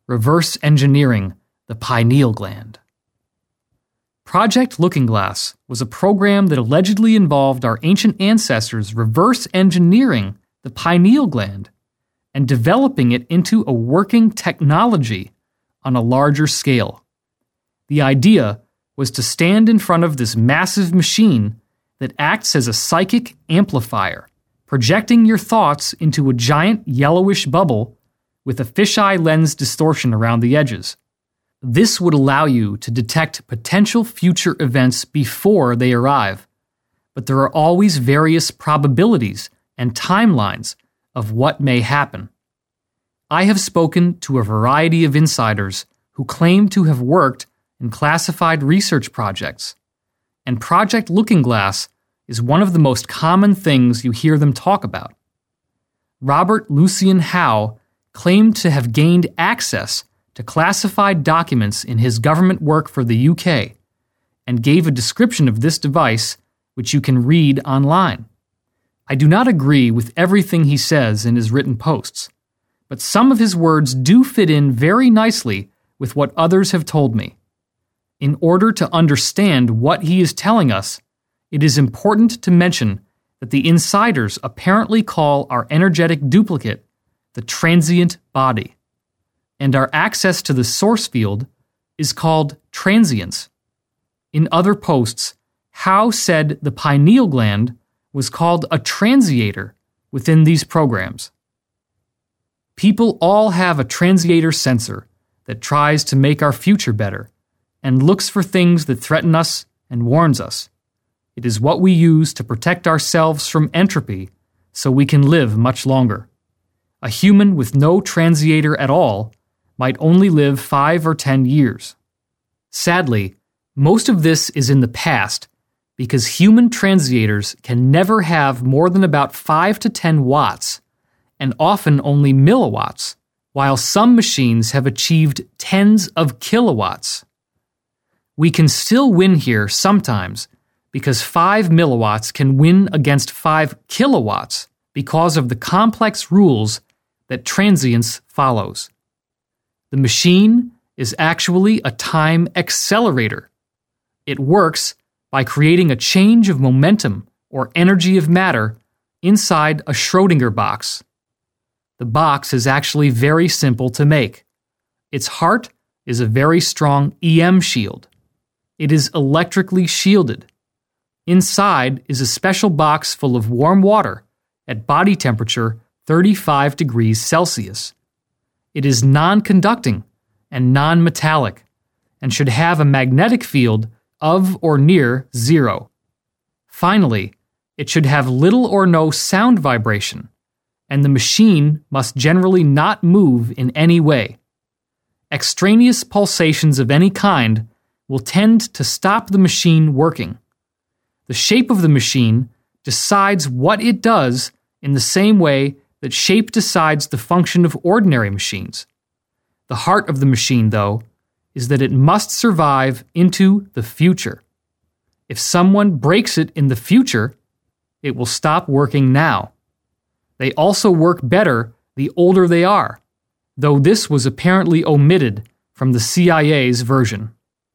reverse engineering the pineal gland. Project Looking Glass was a program that allegedly involved our ancient ancestors reverse engineering the pineal gland and developing it into a working technology on a larger scale. The idea was to stand in front of this massive machine that acts as a psychic amplifier, projecting your thoughts into a giant yellowish bubble with a fisheye lens distortion around the edges. This would allow you to detect potential future events before they arrive, but there are always various probabilities and timelines of what may happen. I have spoken to a variety of insiders who claim to have worked in classified research projects, and Project Looking Glass is one of the most common things you hear them talk about. Robert Lucien Howe claimed to have gained access to classified documents in his government work for the UK and gave a description of this device which you can read online. I do not agree with everything he says in his written posts, but some of his words do fit in very nicely with what others have told me. In order to understand what he is telling us, it is important to mention that the insiders apparently call our energetic duplicate the transient body, and our access to the source field is called transience. In other posts, Howe said the pineal gland was called a transiator within these programs. People all have a transiator sensor that tries to make our future better and looks for things that threaten us and warns us. It is what we use to protect ourselves from entropy so we can live much longer. A human with no transiator at all might only live 5 or 10 years. Sadly, most of this is in the past because human transiators can never have more than about 5 to 10 watts, and often only milliwatts, while some machines have achieved tens of kilowatts. We can still win here sometimes because 5 milliwatts can win against 5 kilowatts because of the complex rules that transience follows. The machine is actually a time accelerator. It works by creating a change of momentum or energy of matter inside a Schrödinger box. The box is actually very simple to make. Its heart is a very strong EM shield. It is electrically shielded. Inside is a special box full of warm water at body temperature 35 degrees Celsius. It is non-conducting and non-metallic and should have a magnetic field of or near 0. Finally, it should have little or no sound vibration, and the machine must generally not move in any way. Extraneous pulsations of any kind will tend to stop the machine working. The shape of the machine decides what it does in the same way that shape decides the function of ordinary machines. The heart of the machine, though, is that it must survive into the future. If someone breaks it in the future, it will stop working now. They also work better the older they are, though this was apparently omitted from the CIA's version.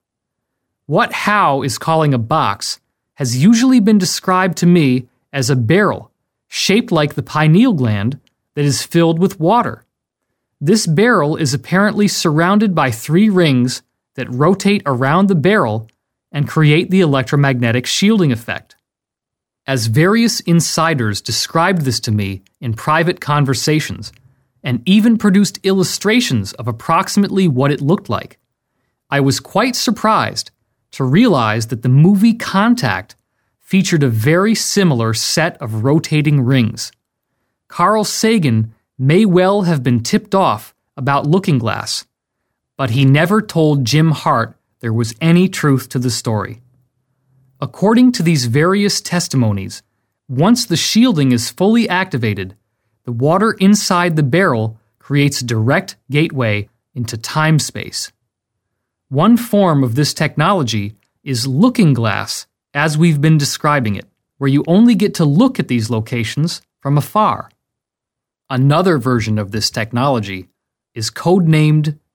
What Howe is calling a box has usually been described to me as a barrel shaped like the pineal gland that is filled with water. This barrel is apparently surrounded by 3 rings that rotate around the barrel and create the electromagnetic shielding effect. As various insiders described this to me in private conversations, and even produced illustrations of approximately what it looked like, I was quite surprised to realize that the movie Contact featured a very similar set of rotating rings. Carl Sagan may well have been tipped off about Looking Glass, but he never told Jim Hart there was any truth to the story. According to these various testimonies, once the shielding is fully activated, the water inside the barrel creates a direct gateway into time-space. One form of this technology is Looking Glass, as we've been describing it, where you only get to look at these locations from afar. Another version of this technology is codenamed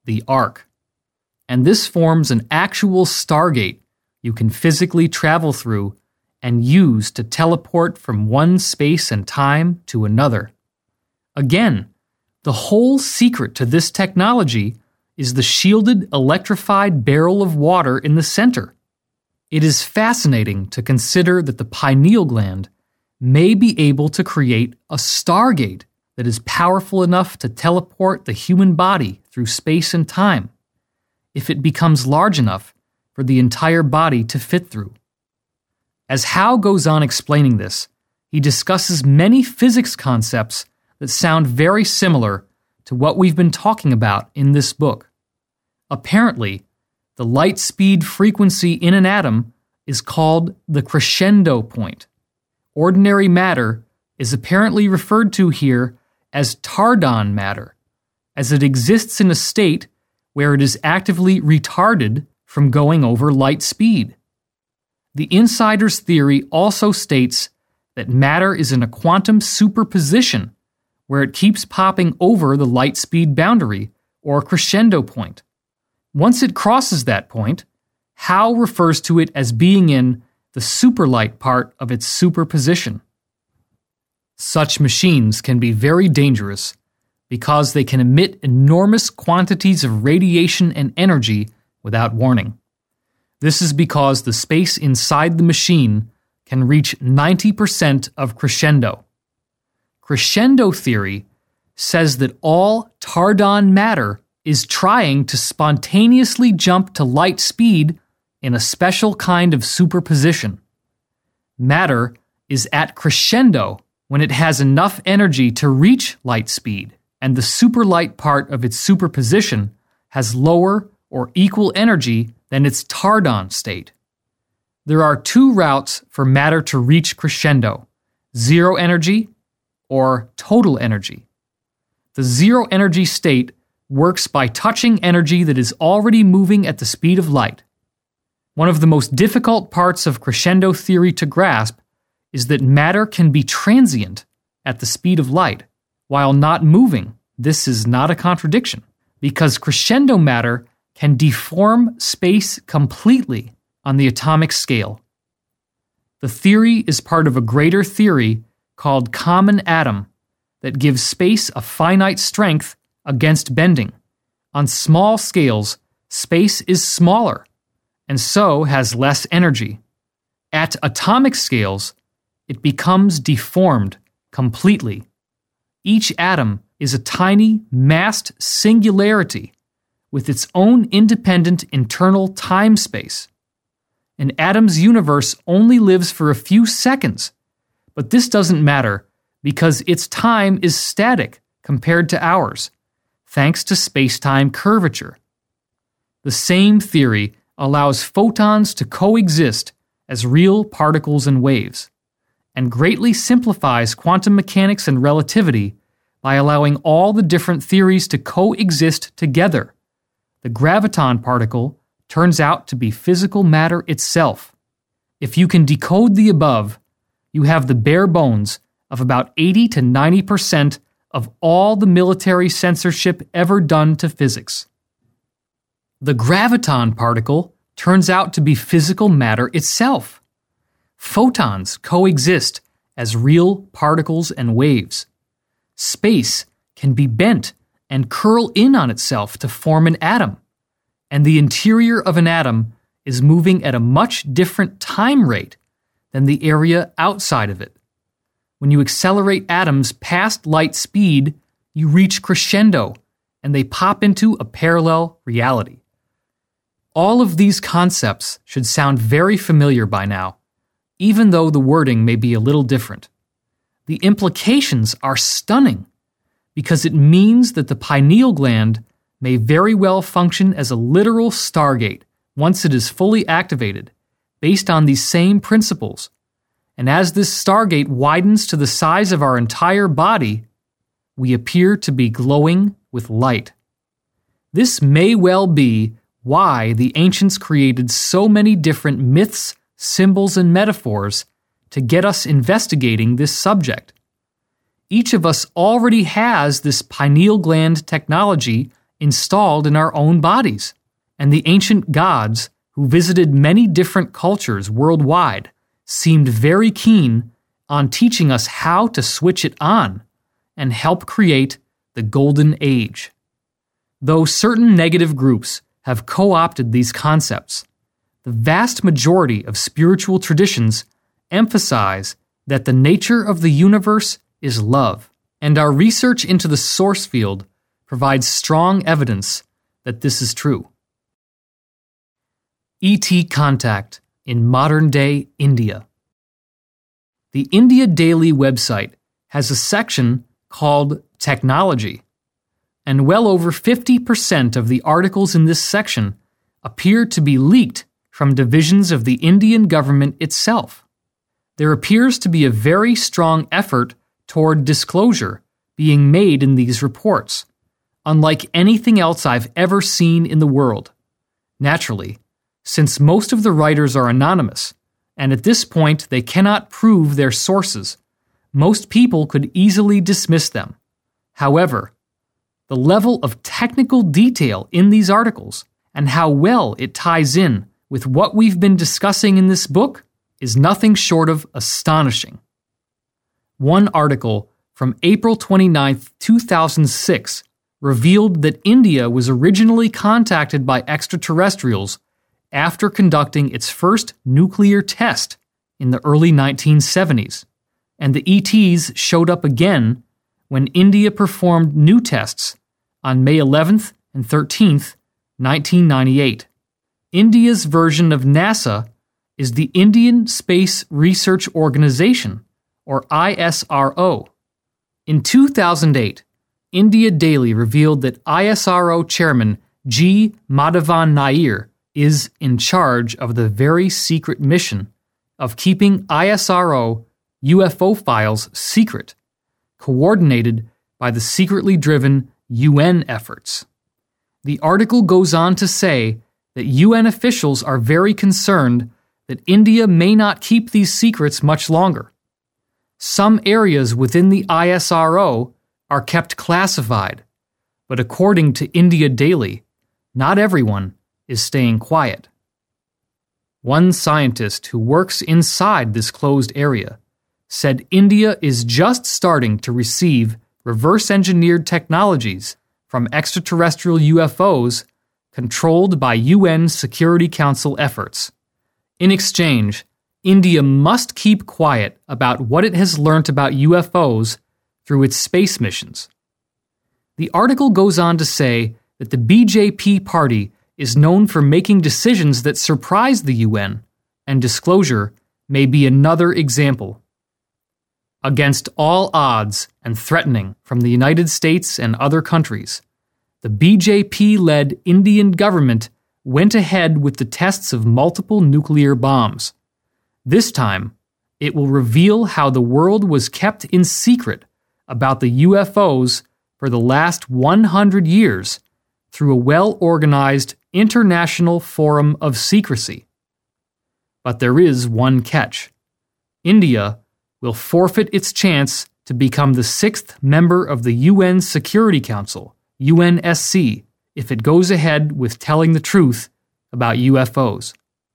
the arc. And this forms an actual stargate you can physically travel through and use to teleport from one space and time to another. Again, the whole secret to this technology is the shielded electrified barrel of water in the center. It is fascinating to consider that the pineal gland may be able to create a stargate that is powerful enough to teleport the human body through space and time, if it becomes large enough for the entire body to fit through. As Howe goes on explaining this, he discusses many physics concepts that sound very similar to what we've been talking about in this book. Apparently, the light speed frequency in an atom is called the crescendo point. Ordinary matter is apparently referred to here as tardon matter, as it exists in a state where it is actively retarded from going over light speed. The insider's theory also states that matter is in a quantum superposition where it keeps popping over the light speed boundary or crescendo point. Once it crosses that point, Howe refers to it as being in the superlight part of its superposition. Such machines can be very dangerous because they can emit enormous quantities of radiation and energy without warning. This is because the space inside the machine can reach 90% of crescendo. Crescendo theory says that all tardon matter is trying to spontaneously jump to light speed in a special kind of superposition. Matter is at crescendo when it has enough energy to reach light speed, and the superlight part of its superposition has lower or equal energy than its tardon state. There are two routes for matter to reach crescendo: zero energy or total energy. The zero energy state works by touching energy that is already moving at the speed of light. One of the most difficult parts of crescendo theory to grasp is that matter can be transient at the speed of light while not moving. This is not a contradiction, because crescendo matter can deform space completely on the atomic scale. The theory is part of a greater theory called common atom that gives space a finite strength against bending. On small scales, space is smaller, and so has less energy. At atomic scales, it becomes deformed completely. Each atom is a tiny, massed singularity with its own independent internal time-space. An atom's universe only lives for a few seconds, but this doesn't matter because its time is static compared to ours, thanks to space-time curvature. The same theory allows photons to coexist as real particles and waves, and greatly simplifies quantum mechanics and relativity by allowing all the different theories to coexist together. The graviton particle turns out to be physical matter itself. If you can decode the above, you have the bare bones of about 80 to 90% of all the military censorship ever done to physics. The graviton particle turns out to be physical matter itself. Photons coexist as real particles and waves. Space can be bent and curl in on itself to form an atom, and the interior of an atom is moving at a much different time rate than the area outside of it. When you accelerate atoms past light speed, you reach crescendo, and they pop into a parallel reality. All of these concepts should sound very familiar by now, even though the wording may be a little different. The implications are stunning, because it means that the pineal gland may very well function as a literal stargate once it is fully activated, based on these same principles. And as this stargate widens to the size of our entire body, we appear to be glowing with light. This may well be why the ancients created so many different myths, symbols, and metaphors to get us investigating this subject. Each of us already has this pineal gland technology installed in our own bodies, and the ancient gods who visited many different cultures worldwide seemed very keen on teaching us how to switch it on and help create the Golden Age. Though certain negative groups have co-opted these concepts, the vast majority of spiritual traditions emphasize that the nature of the universe is love, and our research into the source field provides strong evidence that this is true. ET contact in modern-day India. The India Daily website has a section called Technology, and well over 50% of the articles in this section appear to be leaked from divisions of the Indian government itself. There appears to be a very strong effort toward disclosure being made in these reports, unlike anything else I've ever seen in the world. Naturally, since most of the writers are anonymous, and at this point they cannot prove their sources, most people could easily dismiss them. However, the level of technical detail in these articles and how well it ties in with what we've been discussing in this book is nothing short of astonishing. One article from April 29, 2006 revealed that India was originally contacted by extraterrestrials after conducting its first nuclear test in the early 1970s, and the ETs showed up again when India performed new tests on May 11th and 13th, 1998. India's version of NASA is the Indian Space Research Organization, or ISRO. In 2008, India Daily revealed that ISRO Chairman G. Madhavan Nair is in charge of the very secret mission of keeping ISRO UFO files secret, coordinated by the secretly driven UN efforts. The article goes on to say that UN officials are very concerned that India may not keep these secrets much longer. Some areas within the ISRO are kept classified, but according to India Daily, not everyone is staying quiet. One scientist who works inside this closed area said India is just starting to receive reverse-engineered technologies from extraterrestrial UFOs controlled by UN Security Council efforts. In exchange, India must keep quiet about what it has learnt about UFOs through its space missions. The article goes on to say that the BJP party is known for making decisions that surprise the UN, and disclosure may be another example. Against all odds and threatening from the United States and other countries, the BJP-led Indian government went ahead with the tests of multiple nuclear bombs. This time, it will reveal how the world was kept in secret about the UFOs for the last 100 years through a well-organized international forum of secrecy. But there is one catch. India will forfeit its chance to become the 6th member of the UN Security Council, UNSC, if it goes ahead with telling the truth about UFOs.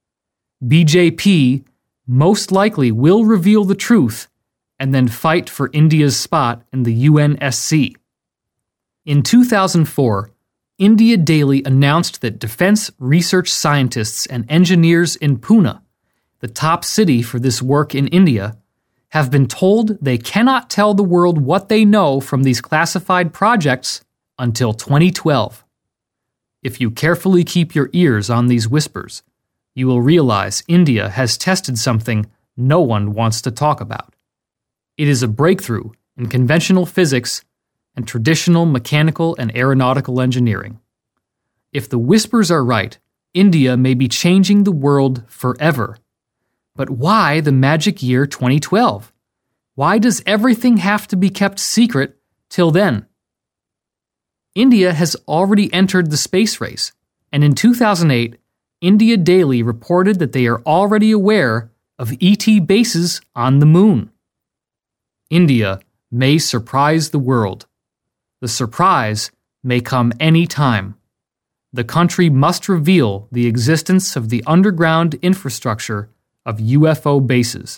BJP most likely will reveal the truth and then fight for India's spot in the UNSC. In 2004, India Daily announced that defense research scientists and engineers in Pune, the top city for this work in India, have been told they cannot tell the world what they know from these classified projects until 2012. If you carefully keep your ears on these whispers, you will realize India has tested something no one wants to talk about. It is a breakthrough in conventional physics and traditional mechanical and aeronautical engineering. If the whispers are right, India may be changing the world forever. But why the magic year 2012? Why does everything have to be kept secret till then? India has already entered the space race, and in 2008, India Daily reported that they are already aware of ET bases on the moon. India may surprise the world. The surprise may come any time. The country must reveal the existence of the underground infrastructure of UFO bases.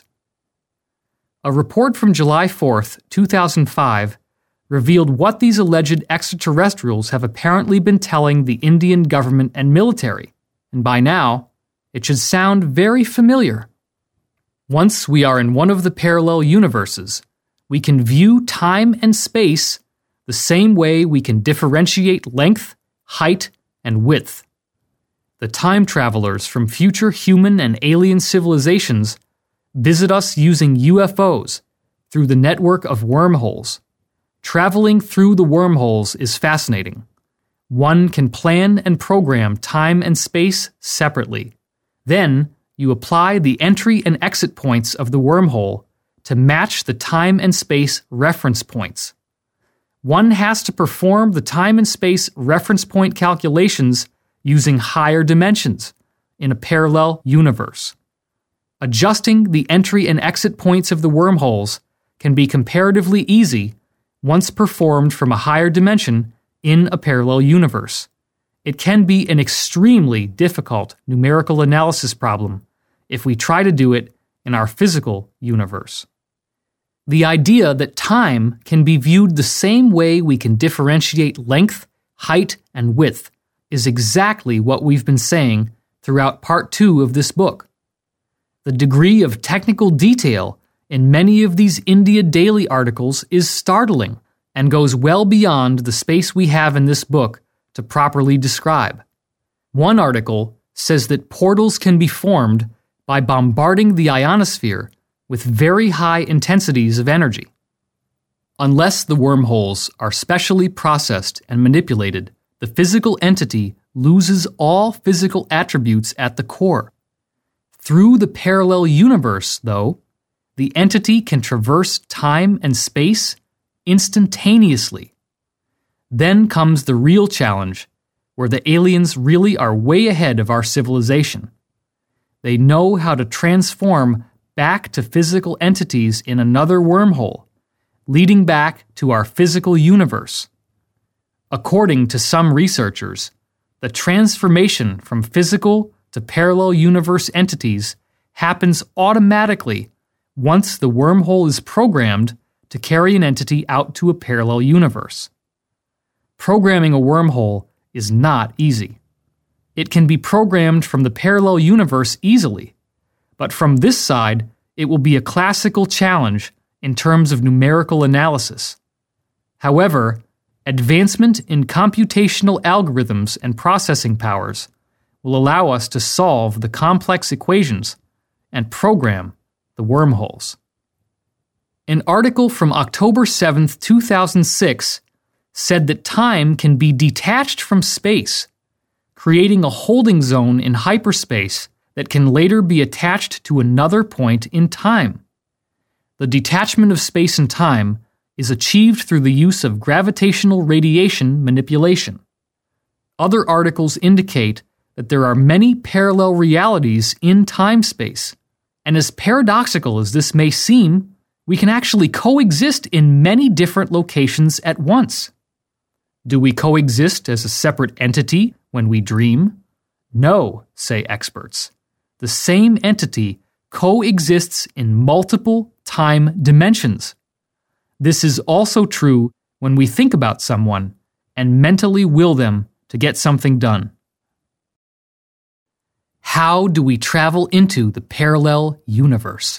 A report from July 4, 2005, revealed what these alleged extraterrestrials have apparently been telling the Indian government and military, and by now, it should sound very familiar. Once we are in one of the parallel universes, we can view time and space the same way we can differentiate length, height, and width. The time travelers from future human and alien civilizations visit us using UFOs through the network of wormholes. Traveling through the wormholes is fascinating. One can plan and program time and space separately. Then, you apply the entry and exit points of the wormhole to match the time and space reference points. One has to perform the time and space reference point calculations using higher dimensions in a parallel universe. Adjusting the entry and exit points of the wormholes can be comparatively easy once performed from a higher dimension in a parallel universe. It can be an extremely difficult numerical analysis problem if we try to do it in our physical universe. The idea that time can be viewed the same way we can differentiate length, height, and width is exactly what we've been saying throughout Part 2 of this book. The degree of technical detail in many of these India Daily articles is startling and goes well beyond the space we have in this book to properly describe. One article says that portals can be formed by bombarding the ionosphere with very high intensities of energy. Unless the wormholes are specially processed and manipulated, the physical entity loses all physical attributes at the core. Through the parallel universe, though, the entity can traverse time and space instantaneously. Then comes the real challenge, where the aliens really are way ahead of our civilization. They know how to transform back to physical entities in another wormhole, leading back to our physical universe. According to some researchers, the transformation from physical to parallel universe entities happens automatically once the wormhole is programmed to carry an entity out to a parallel universe. Programming a wormhole is not easy. It can be programmed from the parallel universe easily, but from this side, it will be a classical challenge in terms of numerical analysis. However, advancement in computational algorithms and processing powers will allow us to solve the complex equations and program the wormholes. An article from October 7, 2006 said that time can be detached from space, creating a holding zone in hyperspace that can later be attached to another point in time. The detachment of space and time is achieved through the use of gravitational radiation manipulation. Other articles indicate that there are many parallel realities in time-space, and as paradoxical as this may seem, we can actually coexist in many different locations at once. Do we coexist as a separate entity when we dream? No, say experts. The same entity coexists in multiple time dimensions. This is also true when we think about someone and mentally will them to get something done. How do we travel into the parallel universe?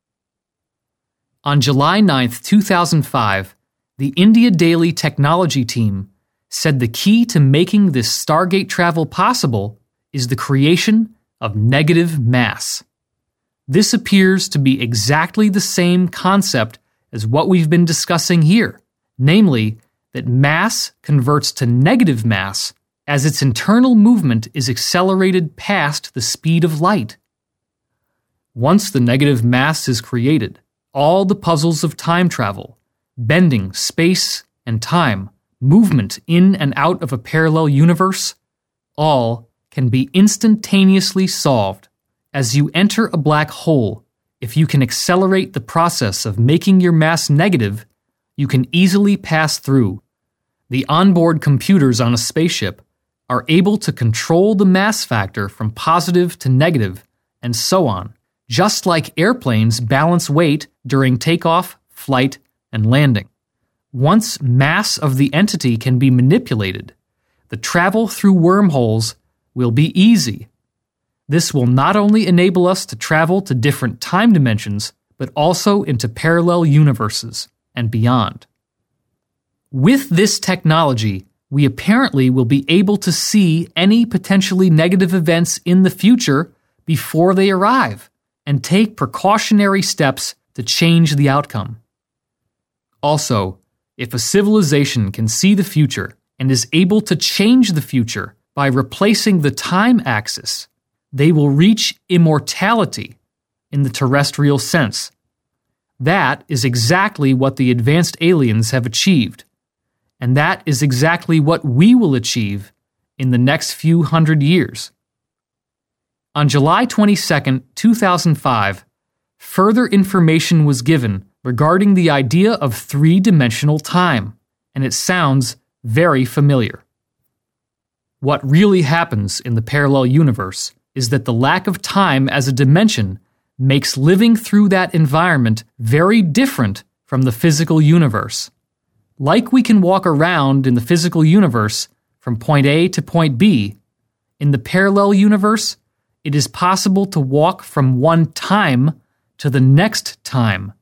On July 9, 2005, the India Daily Technology team said the key to making this Stargate travel possible is the creation of negative mass. This appears to be exactly the same concept as what we've been discussing here, namely that mass converts to negative mass as its internal movement is accelerated past the speed of light. Once the negative mass is created, all the puzzles of time travel, bending space and time, movement in and out of a parallel universe, all can be instantaneously solved. As you enter a black hole, if you can accelerate the process of making your mass negative, you can easily pass through. The onboard computers on a spaceship are able to control the mass factor from positive to negative, and so on, just like airplanes balance weight during takeoff, flight, and landing. Once mass of the entity can be manipulated, the travel through wormholes will be easy. This will not only enable us to travel to different time dimensions, but also into parallel universes and beyond. With this technology, we apparently will be able to see any potentially negative events in the future before they arrive and take precautionary steps to change the outcome. Also, if a civilization can see the future and is able to change the future by replacing the time axis, they will reach immortality in the terrestrial sense. That is exactly what the advanced aliens have achieved, and that is exactly what we will achieve in the next few hundred years. On July 22, 2005, further information was given regarding the idea of three-dimensional time, and it sounds very familiar. What really happens in the parallel universe is that the lack of time as a dimension makes living through that environment very different from the physical universe. Like we can walk around in the physical universe from point A to point B, in the parallel universe, it is possible to walk from one time to the next time,